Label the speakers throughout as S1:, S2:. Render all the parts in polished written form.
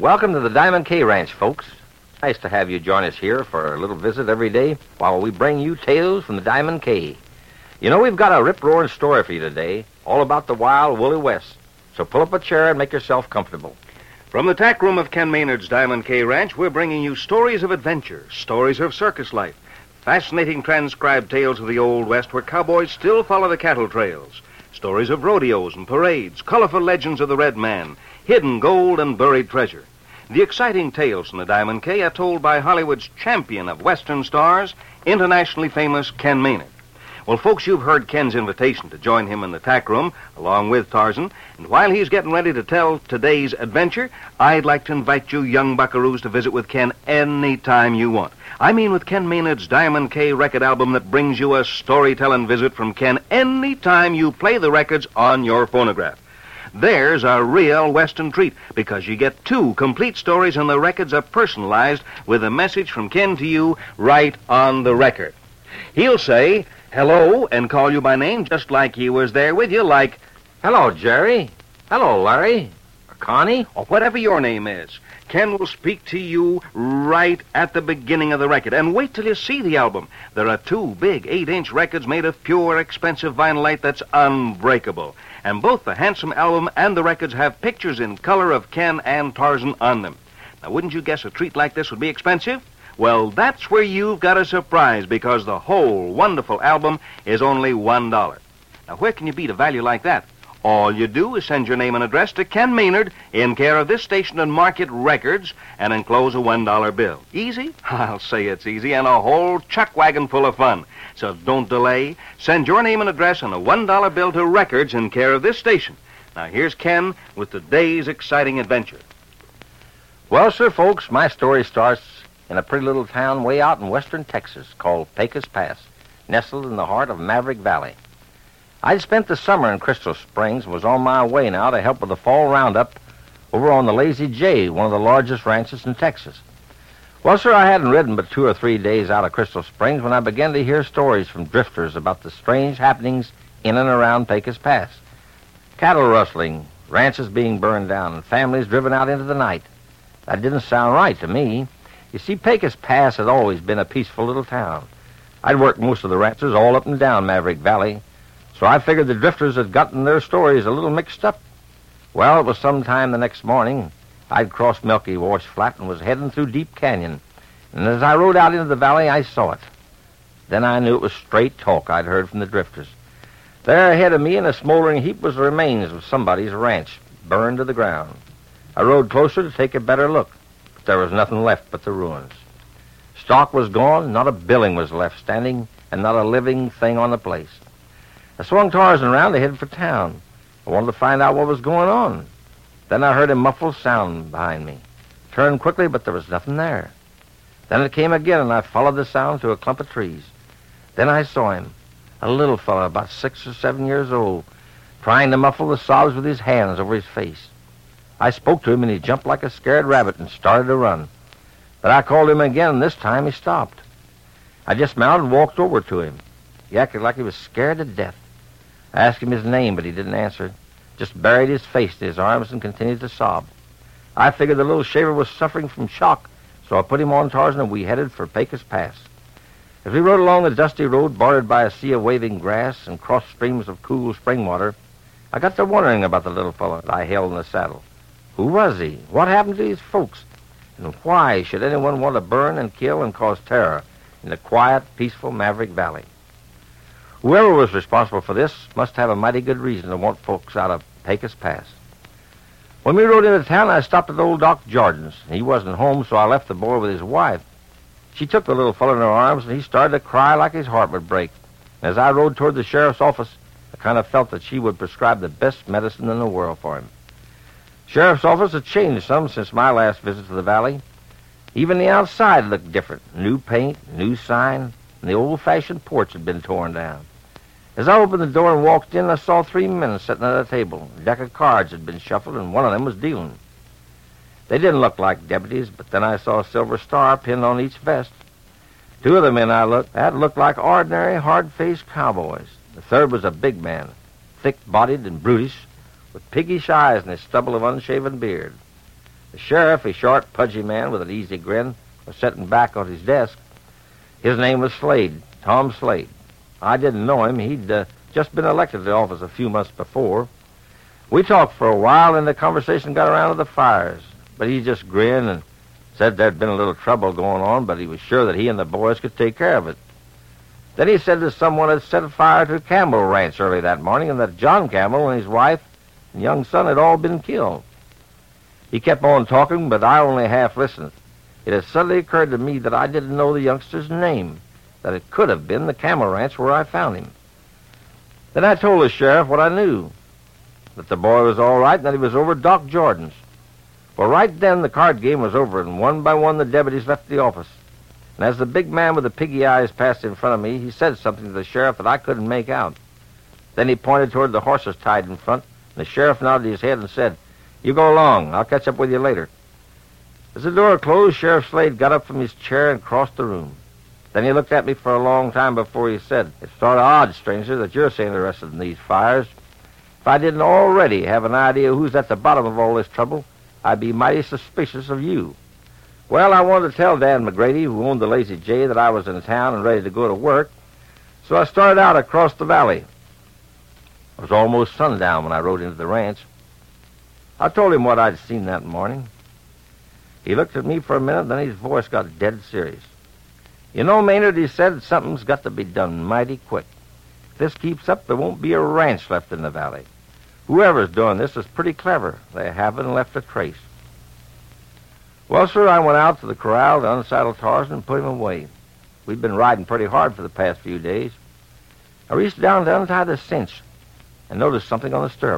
S1: Welcome to the Diamond K Ranch, folks. Nice to have you join us here for a little visit every day while we bring you tales from the Diamond K. You know, we've got a rip-roaring story for you today, all about the wild Woolly West. So pull up a chair and make yourself comfortable.
S2: From the tack room of Ken Maynard's Diamond K Ranch, we're bringing you stories of adventure, stories of circus life, fascinating transcribed tales of the Old West where cowboys still follow the cattle trails, stories of rodeos and parades, colorful legends of the Red Man, hidden gold and buried treasure. The exciting tales from the Diamond K are told by Hollywood's champion of Western stars, internationally famous Ken Maynard. Well, folks, you've heard Ken's invitation to join him in the tack room, along with Tarzan, and while he's getting ready to tell today's adventure, I'd like to invite you young buckaroos to visit with Ken any time you want. I mean with Ken Maynard's Diamond K record album that brings you a storytelling visit from Ken any time you play the records on your phonograph. There's a real Western treat, because you get 2 complete stories and the records are personalized with a message from Ken to you right on the record. He'll say hello and call you by name just like he was there with you, like,
S1: Hello, Jerry. Hello, Larry. Or Connie.
S2: or whatever your name is. Ken will speak to you right at the beginning of the record. And wait till you see the album. There are 2 big 8-inch records made of pure, expensive vinylite that's unbreakable. And both the handsome album and the records have pictures in color of Ken and Tarzan on them. Now, wouldn't you guess a treat like this would be expensive? Well, that's where you've got a surprise, because the whole wonderful album is only $1. Now, where can you beat a value like that? All you do is send your name and address to Ken Maynard in care of this station and Market Records and enclose a $1 bill. Easy? I'll say it's easy, and a whole chuck wagon full of fun. So don't delay. Send your name and address and a $1 bill to Records in care of this station. Now, here's Ken with today's exciting adventure.
S1: Well, sir, folks, my story starts in a pretty little town way out in western Texas called Pecos Pass, nestled in the heart of Maverick Valley. I'd spent the summer in Crystal Springs and was on my way now to help with the fall roundup over on the Lazy J, one of the largest ranches in Texas. Well, sir, I hadn't ridden but 2 or 3 days out of Crystal Springs when I began to hear stories from drifters about the strange happenings in and around Pecos Pass. Cattle rustling, ranches being burned down, and families driven out into the night. That didn't sound right to me. You see, Pecos Pass had always been a peaceful little town. I'd worked most of the ranches all up and down Maverick Valley, so I figured the drifters had gotten their stories a little mixed up. Well, it was sometime the next morning. I'd crossed Milky Wash Flat and was heading through Deep Canyon. And as I rode out into the valley, I saw it. Then I knew it was straight talk I'd heard from the drifters. There ahead of me in a smoldering heap was the remains of somebody's ranch, burned to the ground. I rode closer to take a better look, but there was nothing left but the ruins. Stock was gone, not a building was left standing, and not a living thing on the place. I swung Tarzan around to head for town. I wanted to find out what was going on. Then I heard a muffled sound behind me. Turned quickly, but there was nothing there. Then it came again, and I followed the sound to a clump of trees. Then I saw him, a little fellow about 6 or 7 years old, trying to muffle the sobs with his hands over his face. I spoke to him, and he jumped like a scared rabbit and started to run. But I called him again, and this time he stopped. I dismounted and walked over to him. He acted like he was scared to death. I asked him his name, but he didn't answer. Just buried his face in his arms and continued to sob. I figured the little shaver was suffering from shock, so I put him on Tarzan and we headed for Pecos Pass. As we rode along the dusty road bordered by a sea of waving grass and cross streams of cool spring water, I got to wondering about the little fellow I held in the saddle. Who was he? What happened to his folks? And why should anyone want to burn and kill and cause terror in the quiet, peaceful Maverick Valley? Whoever was responsible for this must have a mighty good reason to want folks out of Pecos Pass. When we rode into town, I stopped at old Doc Jordan's. He wasn't home, so I left the boy with his wife. She took the little fellow in her arms, and he started to cry like his heart would break. As I rode toward the sheriff's office, I kind of felt that she would prescribe the best medicine in the world for him. Sheriff's office had changed some since my last visit to the valley. Even the outside looked different. New paint, new sign, and the old-fashioned porch had been torn down. As I opened the door and walked in, I saw 3 men sitting at a table. A deck of cards had been shuffled, and one of them was dealing. They didn't look like deputies, but then I saw a silver star pinned on each vest. 2 of the men I looked at looked like ordinary, hard-faced cowboys. The third was a big man, thick-bodied and brutish, with piggish eyes and a stubble of unshaven beard. The sheriff, a short, pudgy man with an easy grin, was sitting back on his desk. His name was Slade, Tom Slade. I didn't know him. He'd just been elected to the office a few months before. We talked for a while, and the conversation got around to the fires. But he just grinned and said there'd been a little trouble going on, but he was sure that he and the boys could take care of it. Then he said that someone had set fire to Campbell Ranch early that morning, and that John Campbell and his wife and young son had all been killed. He kept on talking, but I only half listened. It had suddenly occurred to me that I didn't know the youngster's name, that it could have been the Campbell Ranch where I found him. Then I told the sheriff what I knew, that the boy was all right and that he was over at Doc Jordan's. Well, right then the card game was over, and one by one the deputies left the office. And as the big man with the piggy eyes passed in front of me, he said something to the sheriff that I couldn't make out. Then he pointed toward the horses tied in front, and the sheriff nodded his head and said, "You go along. I'll catch up with you later." As the door closed, Sheriff Slade got up from his chair and crossed the room. Then he looked at me for a long time before he said, "It's sort of odd, stranger, that you're so interested in these fires. If I didn't already have an idea who's at the bottom of all this trouble, I'd be mighty suspicious of you." Well, I wanted to tell Dan McGrady, who owned the Lazy J, that I was in town and ready to go to work, so I started out across the valley. It was almost sundown when I rode into the ranch. I told him what I'd seen that morning. He looked at me for a minute, then his voice got dead serious. "You know, Maynard," he said, "something's got to be done mighty quick. If this keeps up, there won't be a ranch left in the valley. Whoever's doing this is pretty clever. They haven't left a trace." Well, sir, I went out to the corral to unsaddle Tarzan and put him away. We'd been riding pretty hard for the past few days. I reached down to untie the cinch and noticed something on the stirrup.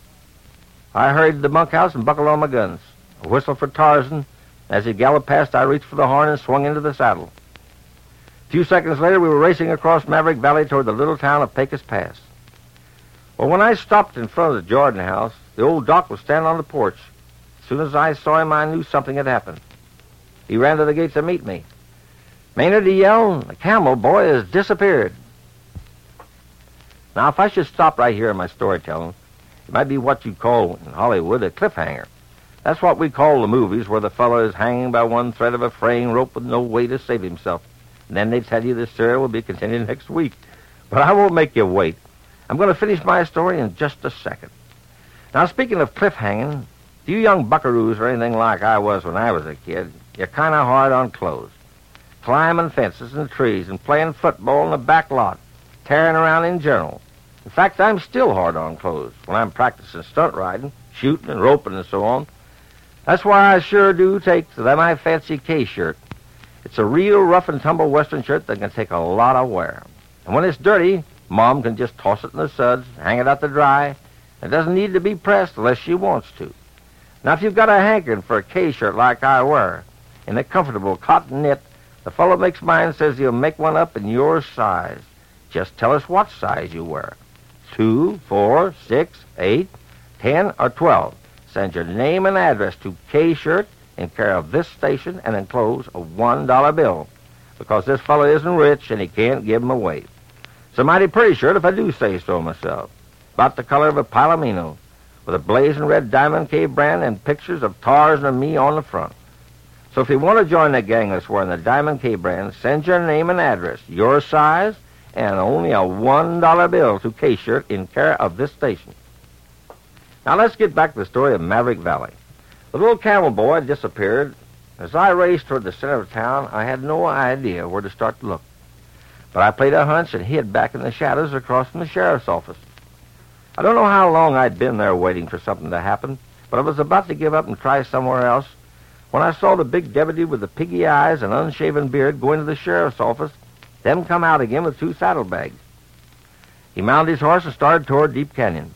S1: I hurried to the bunkhouse and buckled on my guns. A whistle for Tarzan. As he galloped past, I reached for the horn and swung into the saddle. A few seconds later, we were racing across Maverick Valley toward the little town of Pecos Pass. Well, when I stopped in front of the Jordan house, the old doc was standing on the porch. As soon as I saw him, I knew something had happened. He ran to the gate to meet me. "Maynard," he yelled, "the Campbell boy has disappeared." Now, if I should stop right here in my storytelling, it might be what you'd call in Hollywood a cliffhanger. That's what we call the movies where the fellow is hanging by one thread of a fraying rope with no way to save himself. And then they tell you the story will be continued next week. But I won't make you wait. I'm going to finish my story in just a second. Now, speaking of cliffhanging, if you young buckaroos are anything like I was when I was a kid, you're kind of hard on clothes. Climbing fences and trees and playing football in the back lot, tearing around in general. In fact, I'm still hard on clothes when I'm practicing stunt riding, shooting and roping and so on. That's why I sure do take to my fancy K-shirt. It's a real rough-and-tumble Western shirt that can take a lot of wear. And when it's dirty, Mom can just toss it in the suds, hang it out to dry. It doesn't need to be pressed unless she wants to. Now, if you've got a hankering for a K-shirt like I wear, in a comfortable cotton knit, the fellow makes mine says he'll make one up in your size. Just tell us what size you wear. 2, 4, 6, 8, 10, or 12. Send your name and address to K-Shirt in care of this station and enclose a $1 bill, because this fellow isn't rich and he can't give 'em away. It's a mighty pretty shirt if I do say so myself. About the color of a palomino, with a blazing red Diamond K brand and pictures of Tarzan and me on the front. So if you want to join the gang that's wearing the Diamond K brand, send your name and address, your size, and only a $1 bill to K-Shirt in care of this station. Now let's get back to the story of Maverick Valley. The little Campbell boy had disappeared. As I raced toward the center of town, I had no idea where to start to look. But I played a hunch and hid back in the shadows across from the sheriff's office. I don't know how long I'd been there waiting for something to happen, but I was about to give up and try somewhere else when I saw the big deputy with the piggy eyes and unshaven beard go into the sheriff's office, then come out again with 2 saddlebags. He mounted his horse and started toward Deep Canyon.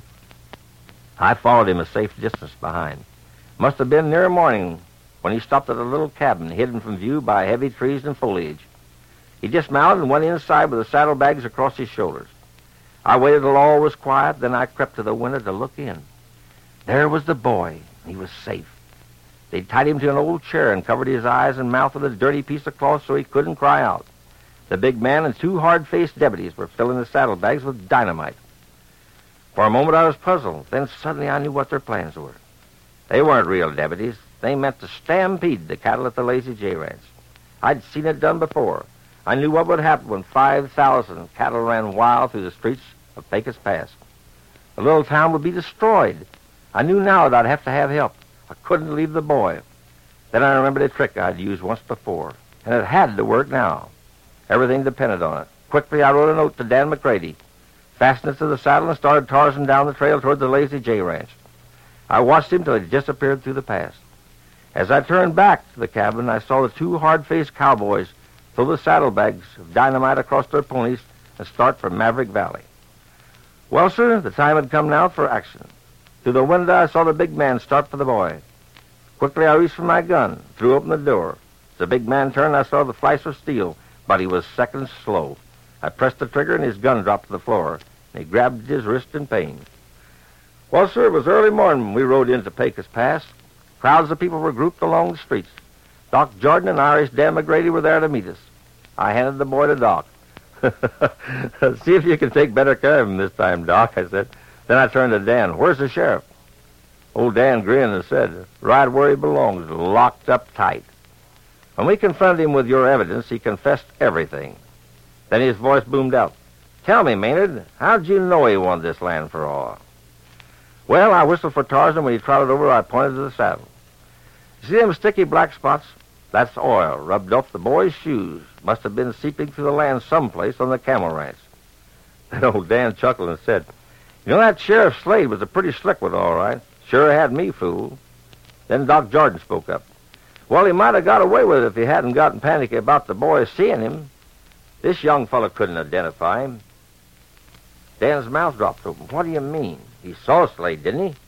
S1: I followed him a safe distance behind. Must have been near morning when he stopped at a little cabin hidden from view by heavy trees and foliage. He dismounted and went inside with the saddlebags across his shoulders. I waited till all was quiet, then I crept to the window to look in. There was the boy. He was safe. They'd tied him to an old chair and covered his eyes and mouth with a dirty piece of cloth so he couldn't cry out. The big man and 2 hard-faced deputies were filling the saddlebags with dynamite. For a moment I was puzzled. Then suddenly I knew what their plans were. They weren't real deputies. they meant to stampede the cattle at the Lazy J Ranch. I'd seen it done before. I knew what would happen when 5,000 cattle ran wild through the streets of Pecos Pass. The little town would be destroyed. I knew now that I'd have to have help. I couldn't leave the boy. Then I remembered a trick I'd used once before, and it had to work now. Everything depended on it. Quickly, I wrote a note to Dan McCready, fastened it to the saddle, and started Tarzan down the trail toward the Lazy J Ranch. I watched him till he disappeared through the pass. As I turned back to the cabin, I saw the two hard-faced cowboys throw the saddlebags of dynamite across their ponies and start for Maverick Valley. Well, sir, the time had come now for action. Through the window, I saw the big man start for the boy. Quickly, I reached for my gun, threw open the door. As the big man turned, I saw the flash of steel, but he was seconds slow. I pressed the trigger, and his gun dropped to the floor, and he grabbed his wrist in pain. Well, sir, it was early morning when we rode into Pecos Pass. Crowds of people were grouped along the streets. Doc Jordan and Irish Dan McGrady were there to meet us. I handed the boy to Doc. See if you can take better care of him this time, Doc, I said. Then I turned to Dan. Where's the sheriff? Old Dan grinned and said, right where he belongs, locked up tight. When we confronted him with your evidence, he confessed everything. Then his voice boomed out. Tell me, Maynard, how'd you know he wanted this land for all? Well, I whistled for Tarzan. When he trotted over, I pointed to the saddle. You see them sticky black spots? That's oil rubbed off the boy's shoes. Must have been seeping through the land someplace on the camel ranch. Then old Dan chuckled and said, you know, that Sheriff Slade was a pretty slick one, all right. Sure had me fooled. Then Doc Jordan spoke up. Well, he might have got away with it if he hadn't gotten panicky about the boy seeing him. This young fellow couldn't identify him. Dan's mouth dropped open. What do you mean? He saw Slade, didn't he?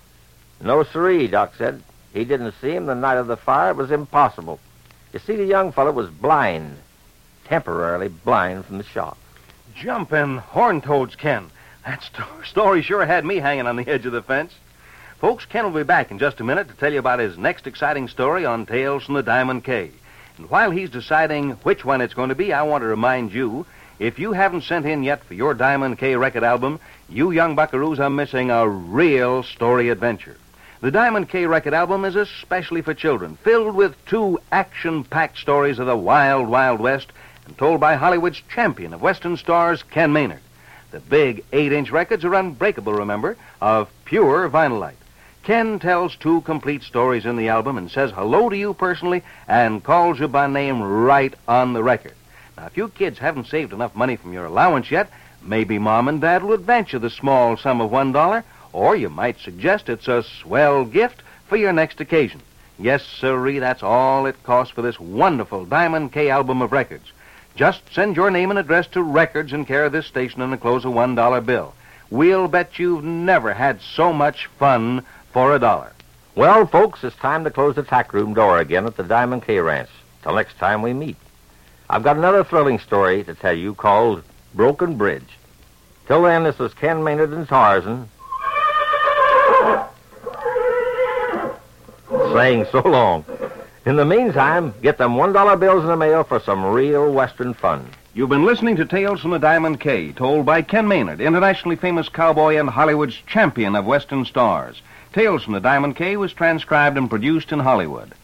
S1: No, sirree, Doc said. He didn't see him the night of the fire. It was impossible. You see, the young fellow was blind. Temporarily blind from the shock.
S2: Jumpin' horn toads, Ken. That story sure had me hanging on the edge of the fence. Folks, Ken will be back in just a minute to tell you about his next exciting story on Tales from the Diamond K. And while he's deciding which one it's going to be, I want to remind you, if you haven't sent in yet for your Diamond K record album, you young buckaroos are missing a real story adventure. The Diamond K record album is especially for children, filled with two action-packed stories of the Wild, Wild West, and told by Hollywood's champion of Western stars, Ken Maynard. The big 8-inch records are unbreakable, remember, of pure vinylite. Ken tells two complete stories in the album and says hello to you personally and calls you by name right on the record. Now, if you kids haven't saved enough money from your allowance yet, maybe Mom and Dad will advance you the small sum of $1, or you might suggest it's a swell gift for your next occasion. Yes, sirree, that's all it costs for this wonderful Diamond K album of records. Just send your name and address to Records in care of this station and enclose a $1 bill. We'll bet you've never had so much fun for $1.
S1: Well, folks, it's time to close the tack room door again at the Diamond K Ranch. Till next time we meet. I've got another thrilling story to tell you called Broken Bridge. Till then, this is Ken Maynard and Tarzan saying so long. In the meantime, get them $1 bills in the mail for some real Western fun.
S2: You've been listening to Tales from the Diamond K, told by Ken Maynard, internationally famous cowboy and Hollywood's champion of Western stars. Tales from the Diamond K was transcribed and produced in Hollywood.